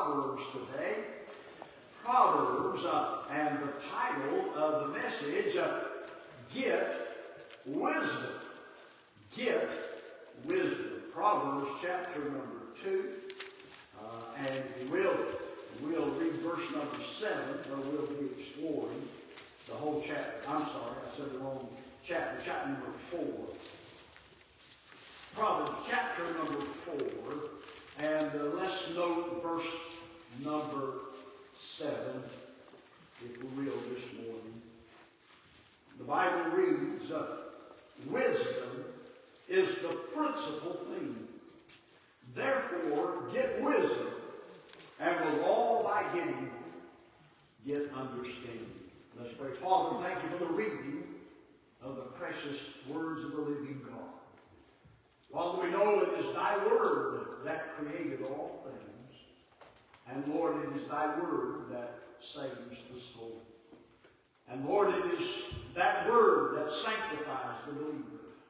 Proverbs today. Proverbs, and the title of the message, Get Wisdom. Get Wisdom. Proverbs chapter number 2. And we'll read verse number 7, where we'll be exploring the whole chapter. I'm sorry, I said the wrong chapter. Chapter number 4. Proverbs chapter number 4. And let's note verse number 7, if we will, this morning. The Bible reads, wisdom is the principal thing. Therefore, get wisdom, and with all thy getting, get understanding. Let's pray. Father, thank you for the reading of the precious words of the living God. Father, we know it is thy word that created all things. And Lord, it is thy word that saves the soul. And Lord, it is that word that sanctifies the believer.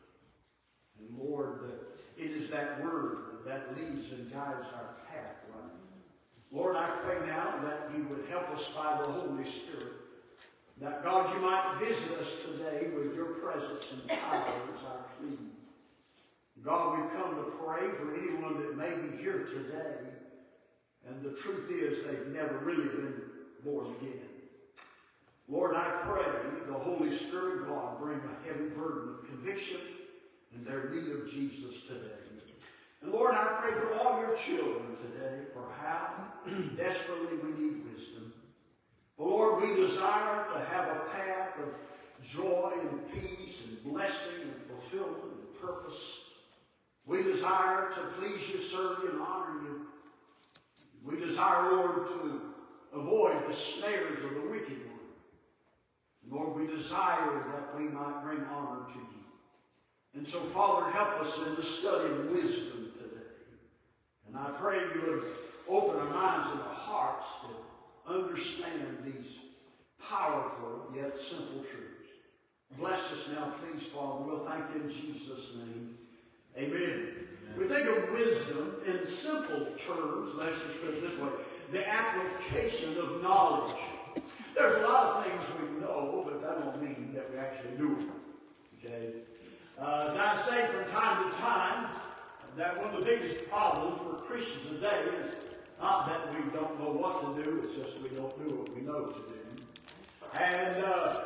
And Lord, it is that word that leads and guides our path right. Lord, I pray now that you would help us by the Holy Spirit. That, God, you might visit us today with your presence and power as our plea. God, we come to pray for anyone that may be here today, and the truth is they've never really been born again. Lord, I pray the Holy Spirit of God bring a heavy burden of conviction in their need of Jesus today. And Lord, I pray for all your children today for how desperately we need wisdom. But Lord, we desire to have a path of joy and peace and blessing and fulfillment and purpose. We desire to please you, serve you, and honor you. We desire, Lord, to avoid the snares of the wicked one. Lord, we desire that we might bring honor to you. And so, Father, help us in the study of wisdom today. And I pray you would open our minds and our hearts to understand these powerful yet simple truths. Bless us now, please, Father. We'll thank you in Jesus' name. Amen. Amen. We think of wisdom in simple terms. Let's just put it this way. The application of knowledge. There's a lot of things we know, but that don't mean that we actually do them. Okay? As I say from time to time, that one of the biggest problems for Christians today is not that we don't know what to do, it's just we don't do what we know to do. And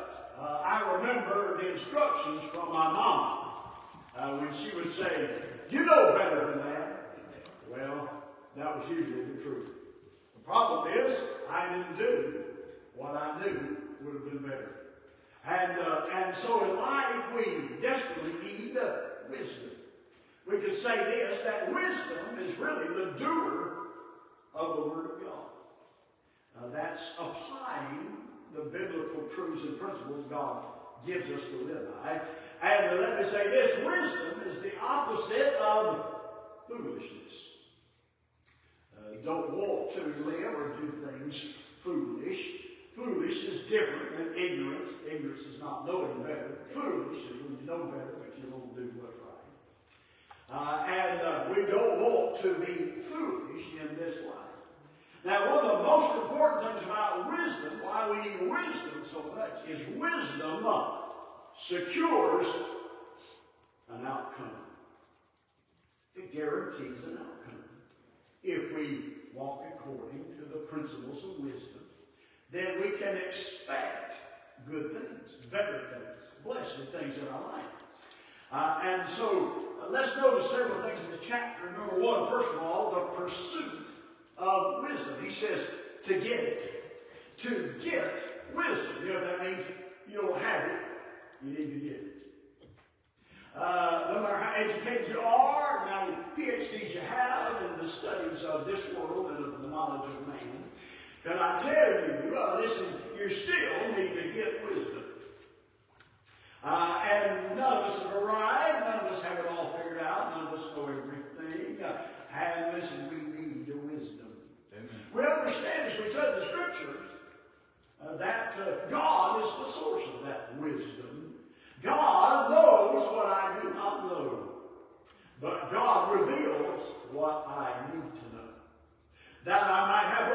I remember the instructions from my mom when she would say, you know better than that. Well, that was usually the truth. The problem is, I didn't do what I knew would have been better. And so in life, we desperately need wisdom. We could say this, that wisdom is really the doer of the Word of God. That's applying the biblical truths and principles God gives us to live by. And let me say this, wisdom is the opposite of foolishness. Don't want to live or do things foolish. Foolish is different than ignorance. Ignorance is not knowing better. Foolish is when you know better, but you don't do what's right. And we don't want to be foolish in this life. Now, one of the most important things about wisdom, why we need wisdom so much, is wisdom secures an outcome. It guarantees an outcome. If we walk according to the principles of wisdom, then we can expect good things, better things, blessed things in our life. And so, let's notice several things in the chapter. Number 1, first of all, the pursuit of wisdom. He says, to get it. To get wisdom. You know what that means? You don't have it, you need to get it. No matter how educated you are, how many PhDs you have in the studies of this world and of the knowledge of man, can I tell you, listen, you still need to get wisdom. And none of us have arrived, none of us have it all figured out, none of us know everything. And listen, we need wisdom. Amen. We understand as we study the Scriptures that God is the source of that wisdom. God knows what I do not know. But God reveals what I need to know, that I might have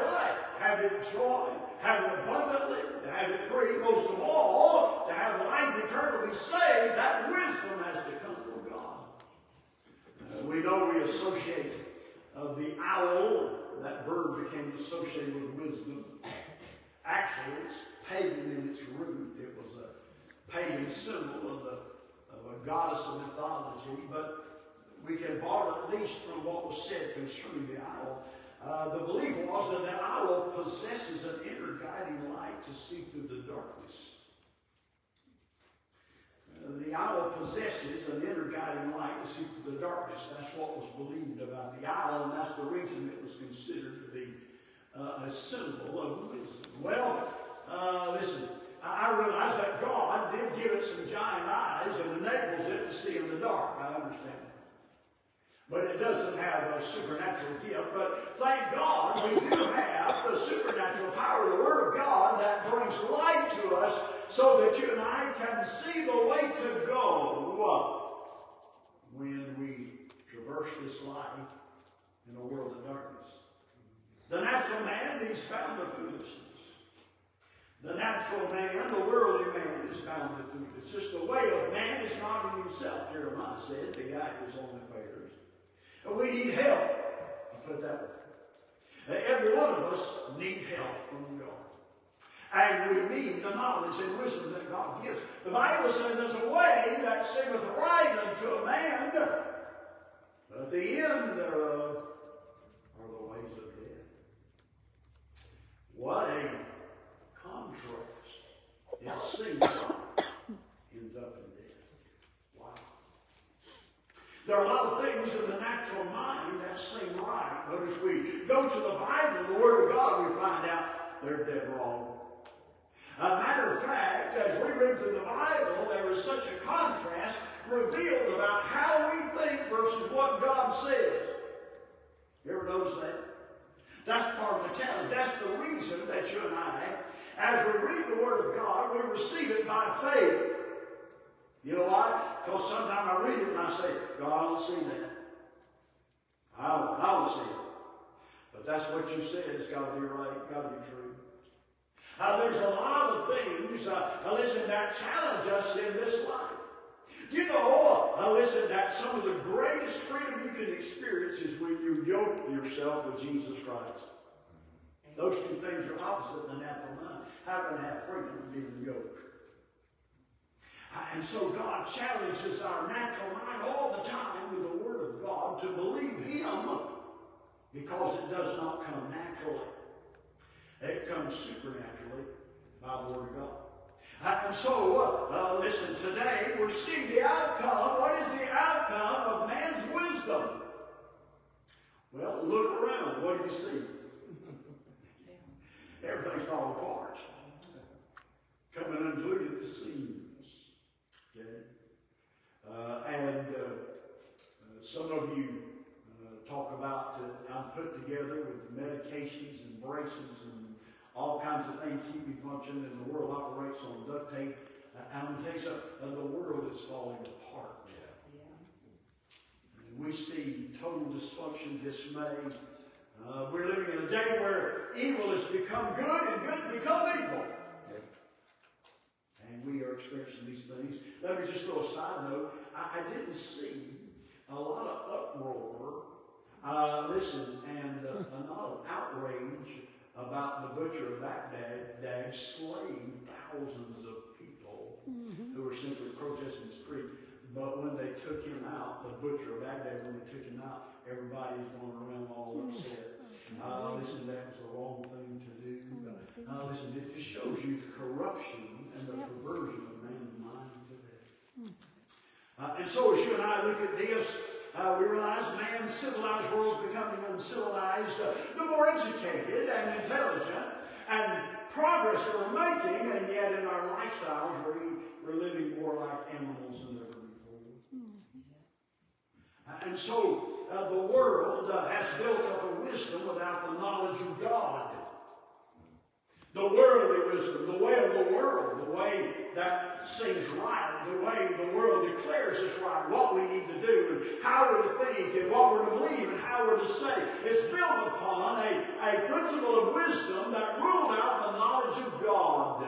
have it joy, have it abundantly, to have it free, most of all, to have life eternally saved, that wisdom has to come from God. We know we associate the owl, that bird became associated with wisdom. Actually, it's pagan in its root. It was a pagan symbol of a goddess of mythology, but we can borrow at least from what was said concerning the owl. The belief was that the owl possesses an inner guiding light to see through the darkness. The owl possesses an inner guiding light to see through the darkness. That's what was believed about the owl, and that's the reason it was considered to be a symbol of wisdom. Well, listen, I realize that God did give it some giant eyes and enables it to see in the dark. I understand that. But it doesn't have a supernatural gift. But thank God we do have the supernatural power of the Word of God that brings light to us so that you and I can see the way to go when we traverse this life in a world of darkness. The natural man is bound to foolishness. The natural man, the worldly man, is bound to foolishness. It's just the way of man is not in himself. Jeremiah said, the act is only fair. We need help. I'll put it that way. Every one of us need help from God. And we need the knowledge and wisdom that God gives. The Bible says there's a way that seemeth right unto a man, but the end thereof are the ways of death. What a contrast. It seems right, ends up in death. Wow. There are a lot of things in the natural mind that seem right, but as we go to the Bible, the Word of God, we find out they're dead wrong. A matter of fact, as we read through the Bible, there is such a contrast revealed about how we think versus what God says. You ever notice that? That's part of the challenge. That's the reason that you and I, as we read the Word of God, we receive it by faith. You know why? Because sometimes I read it and I say, God, I don't see that. I don't see it. But that's what you said. It's got to be right. Got to be true. There's a lot of things, listen, that challenge us in this life. You know, listen, that some of the greatest freedom you can experience is when you yoke yourself with Jesus Christ. Those two things are opposite in the natural mind. How can I have freedom and be in yoke? And so God challenges our natural mind all the time with the Word of God to believe Him, because it does not come naturally. It comes supernaturally by the Word of God. And so, listen, today we're seeing the outcome. What is the outcome of man's wisdom? Well, look around. What do you see? Everything's falling apart. Coming unglued at the seams. Okay? And some of you talk about I'm put together with medications and braces and all kinds of things keep me functioning, and the world operates on duct tape. I'm going to tell you something, the world is falling apart. And we see total dysfunction, dismay. We're living in a day where evil has become good and good has become evil. And we are experiencing these things. Let me just throw a side note. I didn't see a lot of uproar, and a lot of outrage about the butcher of Baghdad slaying thousands of people who were simply protesting the street. But when they took him out, the butcher of Baghdad, when they took him out, everybody's going around all upset. Listen, that was the wrong thing to do. Listen, it just shows you the corruption and the perversion of man's mind today. And so as you and I look at this, we realize man's civilized world is becoming uncivilized. The more educated and intelligent and progress that we're making, and yet in our lifestyles we're living more like animals than ever before. And so the world has built up a wisdom without the knowledge of God. The worldly wisdom, the way of the world, the way that seems right, the way the world declares is right, what we need to do, and how we're to think, and what we're to believe, and how we're to say. It's built upon a principle of wisdom that ruled out the knowledge of God.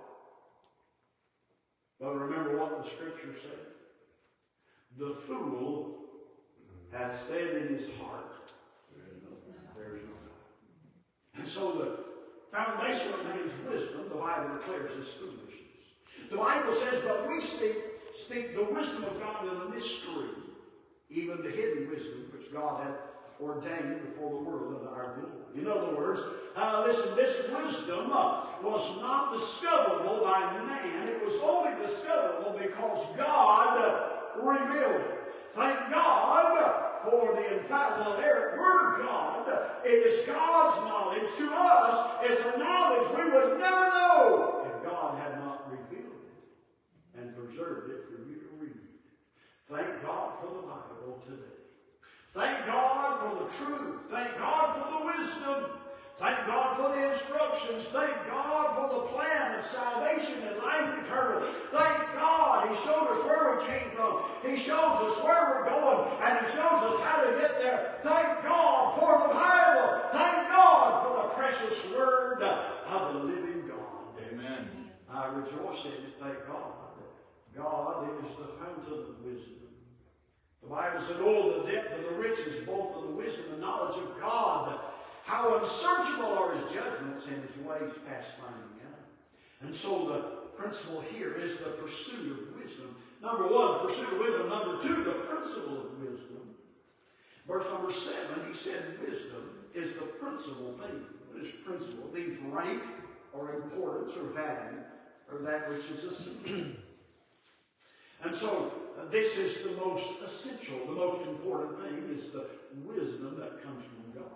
But remember what the Scripture said. The fool hath said in his heart, there is no God. And so the foundation of man's wisdom, the Bible declares, is foolishness. The Bible says, but we speak the wisdom of God in a mystery, even the hidden wisdom which God hath ordained before the world unto our glory. In other words, listen, this wisdom was not discoverable by man. It was only discoverable because God revealed it. Thank God for the infallible and inerrant Word of God. It is God's knowledge to us. It's a knowledge we would never know if God had not revealed it and preserved it for you to read. Thank God for the Bible today. Thank God for the truth. Thank God for the wisdom. Thank God for the instructions. Thank God for the plan of salvation and life eternal. Thank God He showed us where we came from. He shows us where we're going, and He shows us how to get there. Thank God for the Bible. Thank God for the precious Word of the living God. Amen. I rejoice in it. Thank God. God is the fountain of wisdom. The Bible said, oh, the depth of the riches, both of the wisdom and knowledge of God. How unsearchable are His judgments and His ways past finding out. And so the principle here is the pursuit of wisdom. Number one, pursuit of wisdom. Number two, the principle of wisdom. Verse number 7, he said wisdom is the principal thing. What is principle? It means rank or importance or value or that which is essential. And so this is the most essential, the most important thing is the wisdom that comes from God.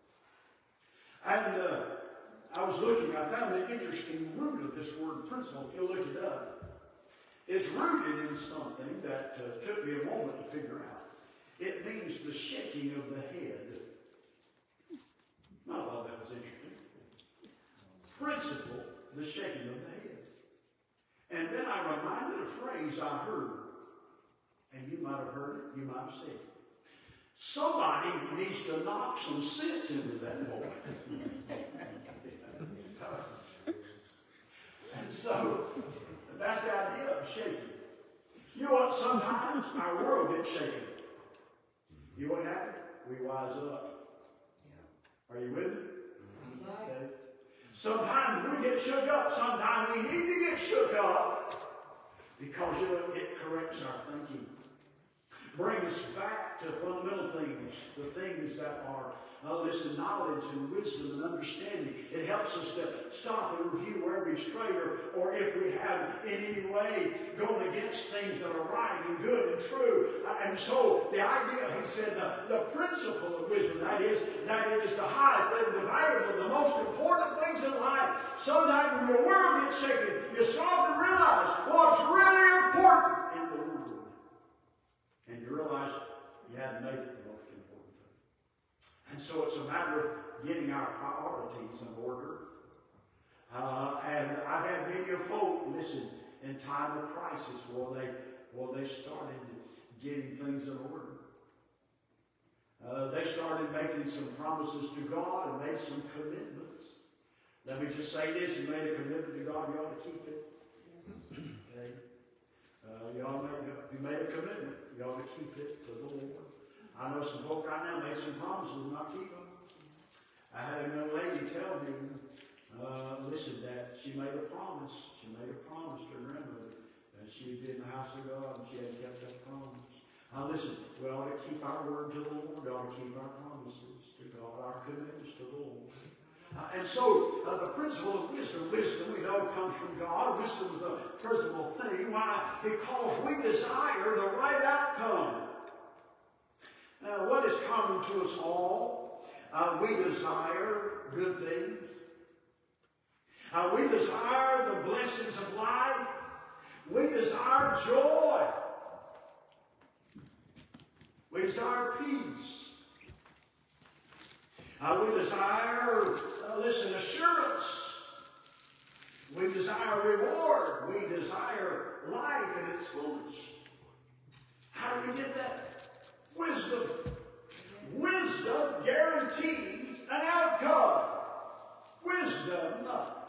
And I was looking, I found the interesting root of this word principle. If you look it up, it's rooted in something that took me a moment to figure out. It means the shaking of the head. I thought that was interesting. Principle, the shaking of the head. And then I reminded a phrase I heard, and you might have heard it, you might have said it. Somebody needs to knock some sense into that boy. And so, that's the idea of shaking. You know what? Sometimes our world gets shaken. You know what happened? We wise up. Are you with me? Okay. Sometimes we get shook up. Sometimes we need to get shook up because it corrects our thinking. Bring us back to fundamental things, the things that are, listen, knowledge and wisdom and understanding. It helps us to stop and review where we've strayed or if we have in any way gone against things that are right and good and true. And so the idea, he said, the principle of wisdom, that it is the high thing, the valuable, the most important things in life. Sometimes when your world gets shaken, you stop to realize what's really important in the world. And you realize you hadn't made it the most important thing. And so it's a matter of getting our priorities in order. And I've had many of folk, listen, in time of crisis, they started getting things in order. They started making some promises to God and made some commitments. Let me just say this, you made a commitment to God, you ought to keep it. Okay? You made a commitment, you ought to keep it to the Lord. I know some folk right now made some promises and not keep them. I had a young lady tell me, listen, that she made a promise. She made a promise to her grandmother that she'd be in the house of God and she had kept that promise. Listen, we ought to keep our word to the Lord. We ought to keep our promises to God, our commitments to the Lord. And so, the principle of wisdom we know comes from God. Wisdom is a principal thing. Why? Because we desire the right outcome. Now, what is common to us all? We desire good things. We desire the blessings of life. We desire joy. We desire peace. We desire, assurance. We desire reward. We desire life in its fullness. How do we get that? Wisdom. Wisdom guarantees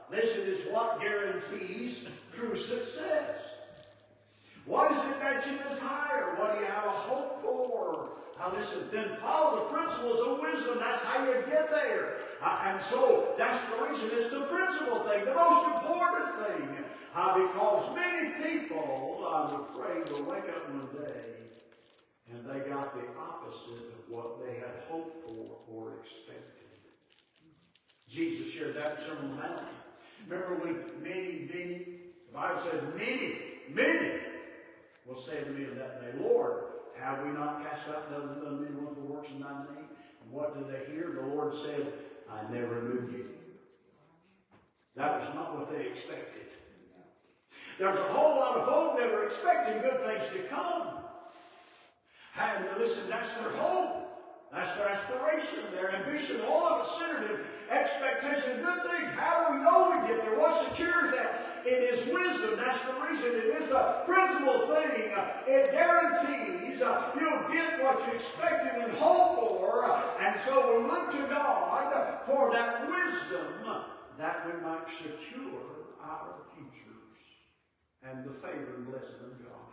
listen, is what guarantees true success. What is it that you desire? What do you have a hope for? Now listen, then follow the principles of wisdom. That's how you get there. And so that's the reason. It's the principal thing, the most important thing. Because many people, I'm afraid, will wake up one day and they got the opposite of what they had hoped for or expected. Jesus shared that in Sermon on the Mount. Remember when many, the Bible says many will say to me in that day, Lord, have we not cast out those many wonderful works in thy name? And what did they hear? The Lord said, I never knew you. That was not what they expected. There's a whole lot of folk that are expecting good things to come. And listen, that's their hope. That's their aspiration, their ambition. All of it centered in expectation of good things. How do we know we get there? What secures that? It is wisdom. That's the reason. It is the principal thing. It guarantees you'll get what you expected and hope for. And so we look to God for that wisdom that we might secure our futures and the favor and blessing of God.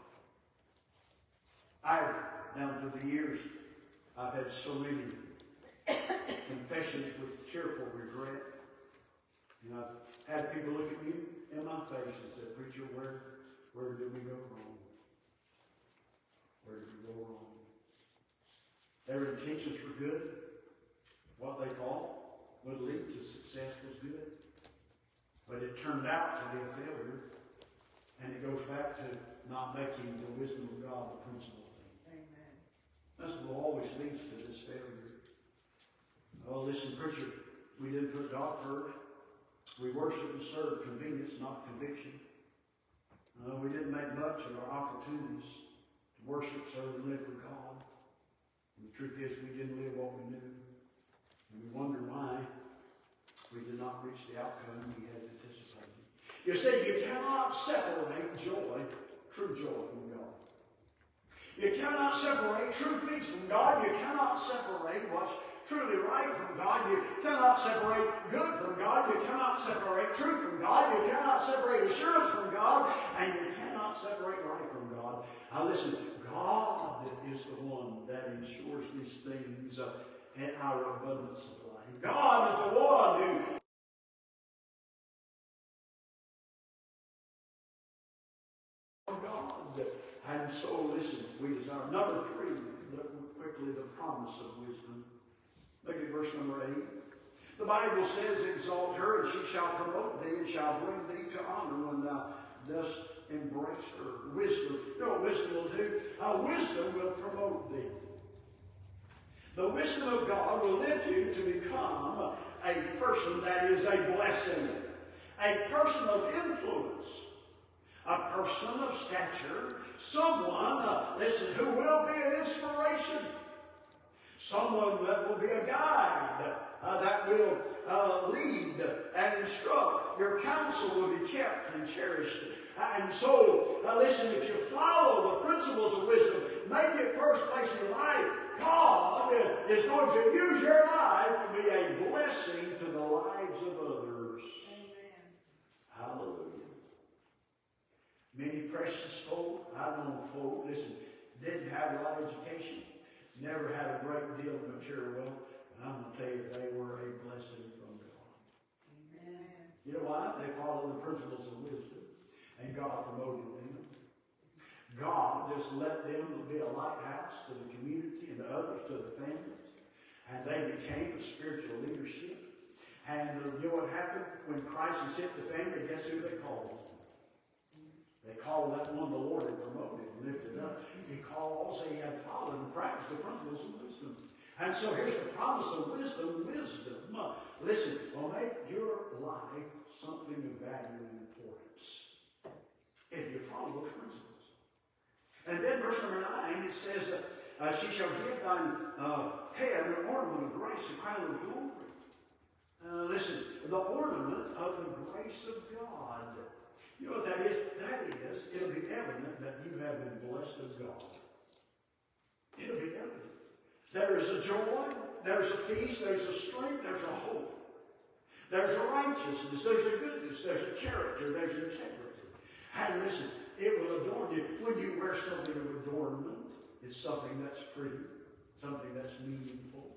Down through the years, I've had so many confessions with tearful regret. And I've had people look at me in my face and say, Preacher, where did we go wrong? Where did we go wrong? Their intentions were good. What they thought would lead to success was good. But it turned out to be a failure. And it goes back to not making the wisdom of God the principal thing. Amen. That's what always leads to this failure. Oh, listen, preacher, we didn't put God first. We worship and serve convenience, not conviction. We didn't make much of our opportunities to worship, serve, and live for God. And the truth is, we didn't live what we knew. And we wonder why we did not reach the outcome we had anticipated. You see, you cannot separate joy, true joy, from God. You cannot separate true peace from God. You cannot separate what's truly right from God. You cannot separate good from God. You cannot separate truth from God. You cannot separate assurance from God. And you cannot separate life from God. Now listen, God is the one that ensures these things in our abundance of life. God is the one who God. And so, listen, we desire. Number 3, look quickly, the promise of wisdom. Look at verse number 8. The Bible says, Exalt her, and she shall promote thee, and shall bring thee to honor when thou dost embrace her. Wisdom. You know what wisdom will do? Wisdom will promote thee. The wisdom of God will lift you to become a person that is a blessing, a person of influence, a person of stature, someone, listen, who will be an inspiration, someone that will be a guide, that will lead and instruct. Your counsel will be kept and cherished. And so, listen, if you follow the principles of wisdom, make it first place in your life, God is going to use your life to be a blessing to the lives of others. Amen. Hallelujah. Many precious folk, I know folk, listen, didn't have a lot of education, never had a great deal of material wealth, and I'm going to tell you, they were a blessing from God. Amen. You know why? They followed the principles of wisdom, and God promoted them. God just let them be a lighthouse to the community and to others, to the family, and they became a spiritual leadership. And you know what happened? When crisis hit the family, guess who they called? They called that one the Lord had promoted and lifted up because they had followed and practiced the principles of wisdom. And so here's the promise of wisdom. Wisdom, listen, will make your life something of value and importance if you follow those principles. And then verse number 9, it says, she shall give thine head an ornament of grace, a crown of glory. Listen, the ornament of the grace of God. You know what that is? That is, it'll be evident that you have been blessed of God. It'll be evident. There is a joy, there's a peace, there's a strength, there's a hope. There's a righteousness, there's a goodness, there's a character, there's integrity. And listen, it will adorn you. When you wear something of adornment, it's something that's pretty, something that's meaningful.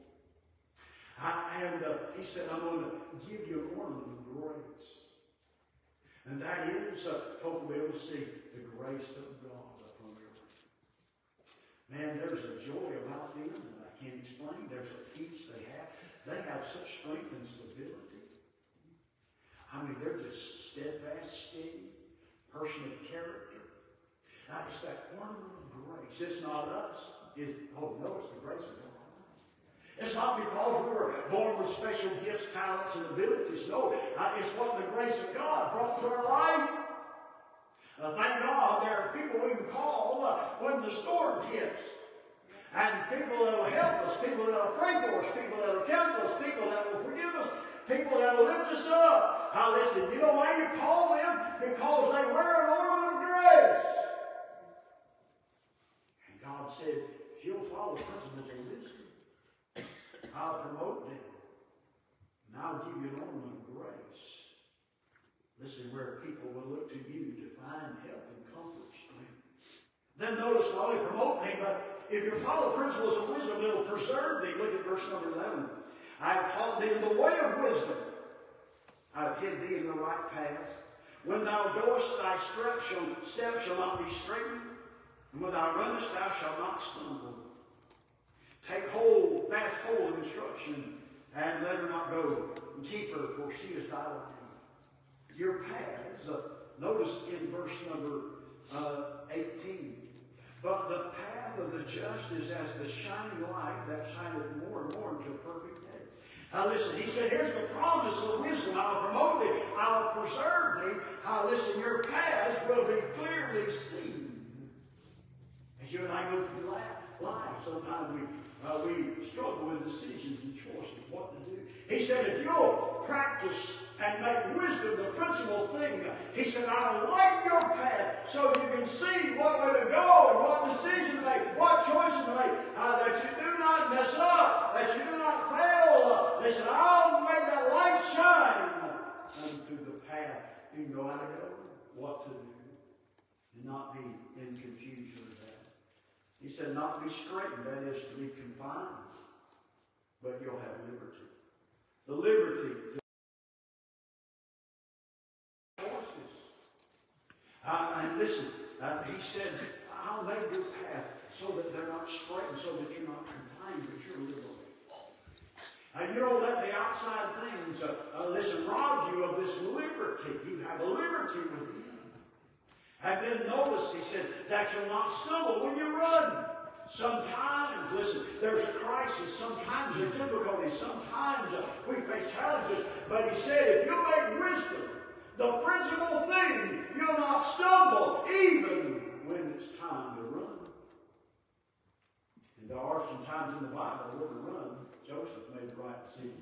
He said, I'm going to give you an ornament of grace. And that is, folk will be able to see the grace of God upon your life. Man, there's a joy about them that I can't explain. There's a peace they have. They have such strength and stability. I mean, they're just steadfast, steady, person of character. Now, it's that ornament of grace. It's not us. It's the grace of God. It's not because we were born with special gifts, talents, and abilities. No, it's what the grace of God brought to our life. Thank God there are people we can call when the storm hits. And people that will help us, people that will pray for us, people that will counsel us, people that will forgive us, people that will lift us up. Now listen, you know why you call them? Because they wear an ornament of grace. And God said, if you'll follow the principles of wisdom, I'll promote them. And I'll give you an ornament of grace. Listen, where people will look to you to find help and comfort, strength. Then notice not only promote them, but if you follow principles of wisdom, it'll preserve thee. Look at verse number 11. I have taught thee in the way of wisdom. I have hid thee in the right path. When thou goest, thy steps shall not be straitened. And when thou runnest, thou shalt not stumble. Take hold, fast hold of instruction, and let her not go. And keep her, for she is thy life. Your paths, notice in verse number 18. But the path of the just is as the shining light that shineth more and more into perfect day. Now listen, he said, here's the promise of wisdom. I'll promote thee. I'll preserve thee. Now listen, your paths will be clearly seen. As you and I go through life, sometimes we struggle with decisions and choices, what to do. He said, if you'll practice and make wisdom the principal thing, he said, I'll lighten your path so you can see what way to go and what decision to make, what choices to make, that you do not mess up, that you do not fail. Listen, I'll make that light shine unto the path. You can know how to go, what to do, and not be in confusion with that. He said, not to be straitened, that is to be confined, but you'll have liberty. The liberty to choices. And listen, he said, I'll make your path so that they're not straightened, so that you're not confined, but you're liberated. And you don't let the outside things, rob you of this liberty. You have a liberty within. And then notice, he said, that you'll not stumble when you run. Sometimes, listen, there's a crisis. Sometimes there's difficulties. Sometimes we face challenges. But he said, if you make wisdom the principal thing, you'll not stumble even when it's time to run. And there are some times in the Bible where to run. Joseph made the right decision.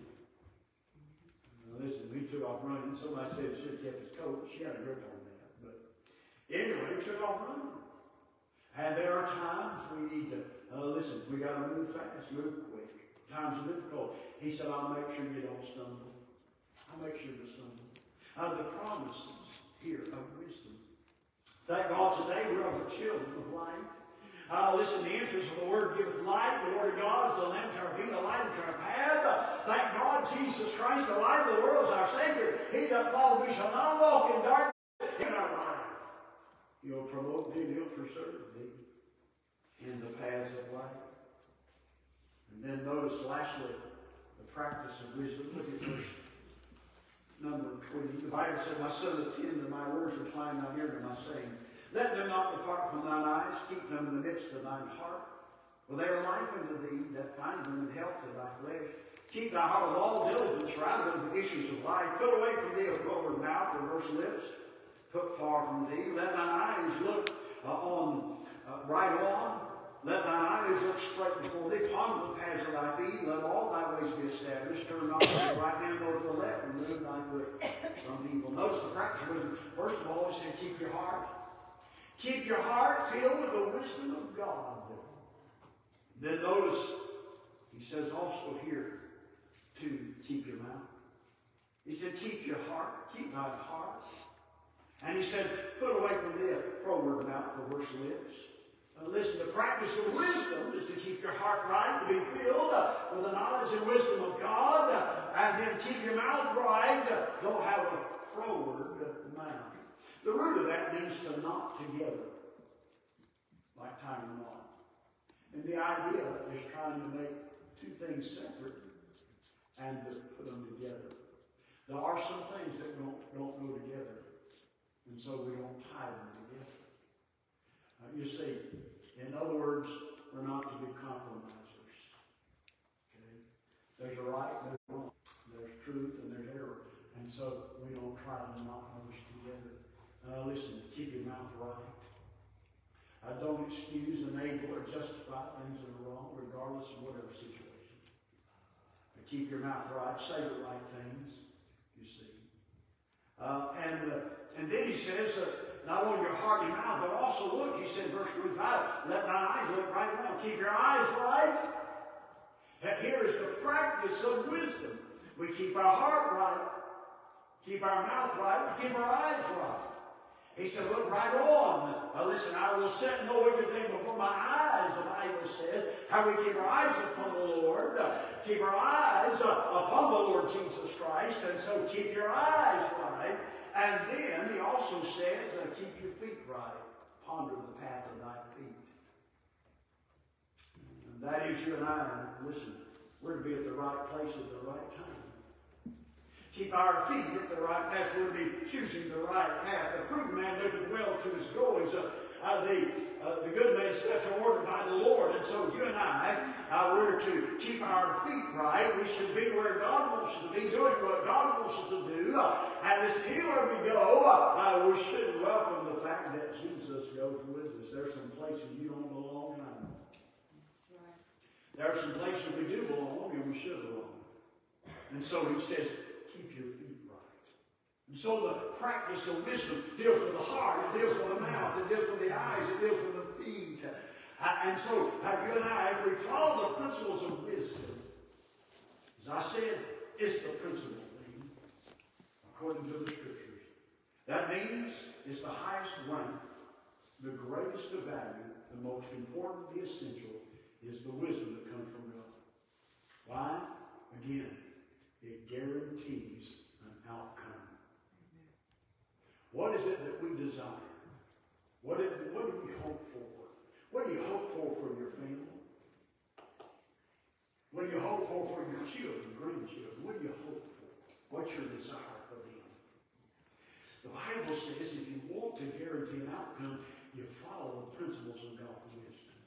Now listen, he took off running. Somebody said he should have kept his coat. She had a grip on that. But anyway, he took off running. And there are times we need to, we got to move fast, move quick. Times are difficult. He said, I'll make sure you don't stumble. I'll make sure you don't stumble. The promises here of wisdom. Thank God today we're of the children of light. Listen, the entrance of the Word giveth light. The Word of God is the lamp to our feet, the light to our path. Thank God Jesus Christ, the light of the world, is our Savior. He that followeth me shall not walk in darkness in our life. He'll promote thee, he'll preserve thee in the paths of life. And then notice lastly, the practice of wisdom. Look at verse number 20. The Bible said, my son, attend to my words, incline thine ear to my saying. Let them not depart from thine eyes, keep them in the midst of thine heart. For they are life unto thee that find them, and health to thy flesh. Keep thy heart with all diligence, for out of them the issues of life. Put away from thee a forward mouth, perverse lips. Put far from thee. Let thine eyes look right on. Let thine eyes look straight before thee. Ponder the paths of thy feet. Let all thy ways be established. Turn not to the right hand nor to the left, and move thy foot from evil. Notice the practice of wisdom. First of all, he said, keep your heart. Keep your heart filled with the wisdom of God. Then notice, he says also here, to keep your mouth. He said, keep your heart, keep thy heart. And he said, put away from thee a froward mouth, perverse lips. Listen, the practice of wisdom is to keep your heart right, to be filled with the knowledge and wisdom of God, and then keep your mouth right. Don't have a froward mouth. The root of that means to knot together, like tying a knot. And the idea is trying to make two things separate and to put them together. There are some things that don't go together, and so we don't tie them together. You see, in other words, we're not to be compromisers. Okay? There's a right, there's a wrong, there's truth, and there's error. And so we don't try to knot those together. Listen, keep your mouth right. Don't excuse, enable, or justify things that are wrong, regardless of whatever situation. But keep your mouth right. Say the right things, you see. And then he says, not only your heart and your mouth, but also look, he said, verse 25, let thine eyes look right around. Keep your eyes right. And here is the practice of wisdom. We keep our heart right, keep our mouth right, keep our eyes right. He said, look right on. Listen, I will set no wicked thing before my eyes, the Bible said. How we keep our eyes upon the Lord. Keep our eyes upon the Lord Jesus Christ. And so keep your eyes right. And then he also says, keep your feet right. Ponder the path of thy feet. And that is you and I. Listen, we're to be at the right place at the right time. Keep our feet at the right path. We're to be choosing the right path. The prudent man liveth well to his goings. The good man's steps are ordered by the Lord. And so you and I, we're to keep our feet right. We should be where God wants us to be, doing what God wants us to do. And this anywhere we go, we should welcome the fact that Jesus goes with us. There are some places you don't belong, and I know. That's right. There are some places we do belong, and we should belong. And so he says, keep your feet right. And so the practice of wisdom deals with the heart, it deals with the mouth, it deals with the eyes, it deals with the feet. And so you and I, if we follow the principles of wisdom, as I said, it's the principle thing, according to the Scriptures. That means it's the highest rank, the greatest of value, the most important, the essential, is the wisdom that comes from God. Why? Again, it guarantees an outcome. What is it that we desire? What do we hope for? What do you hope for your family? What do you hope for your children, grandchildren? What do you hope for? What's your desire for them? The Bible says if you want to guarantee an outcome, you follow the principles of God's wisdom.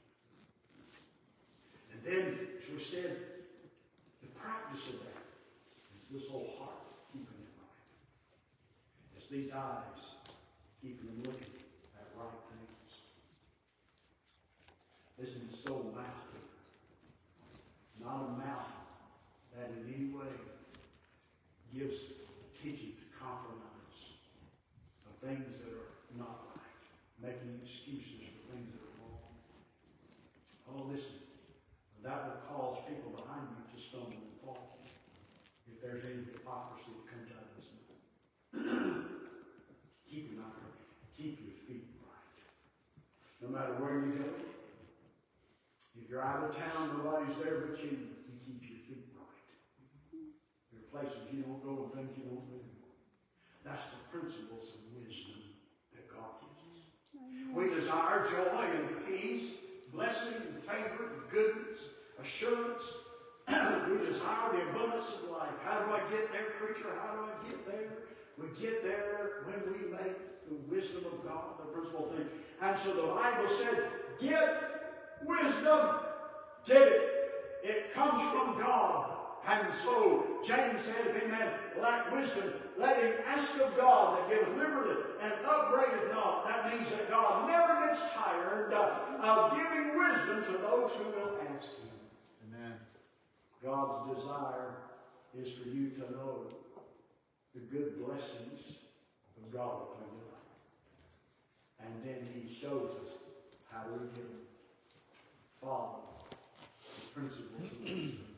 And then, as we said, the practice of that is this whole heart, keeping it right. It's these eyes, keeping them looking at right things. Listen, it's so mouthy. Not a mouth that in any way gives teaching to compromise of things that are not right, making excuses for things that are wrong. Oh, listen, that will cause people behind you to stumble and fall if there's any hypocrisy that comes out of this mouth. Keep your mouth right. Keep your feet right. No matter where you go, if you're out of town, nobody's there but you, you keep your feet right. There are places you don't go and things you don't do. That's the principles of wisdom that God gives us. We desire joy and peace, blessing and favor and goodness, assurance. We desire the abundance of life. How do I get there, preacher? How do I get there? We get there when we make the wisdom of God the principal thing. And so the Bible said, get wisdom. Get it. It comes from God. And so James said, if any man lack wisdom, let him ask of God that giveth liberally and upbraideth not. That means that God never gets tired of giving wisdom to those who will ask him. Amen. God's desire is for you to know the good blessings of God upon your life. And then he shows us how we can follow the principles of wisdom.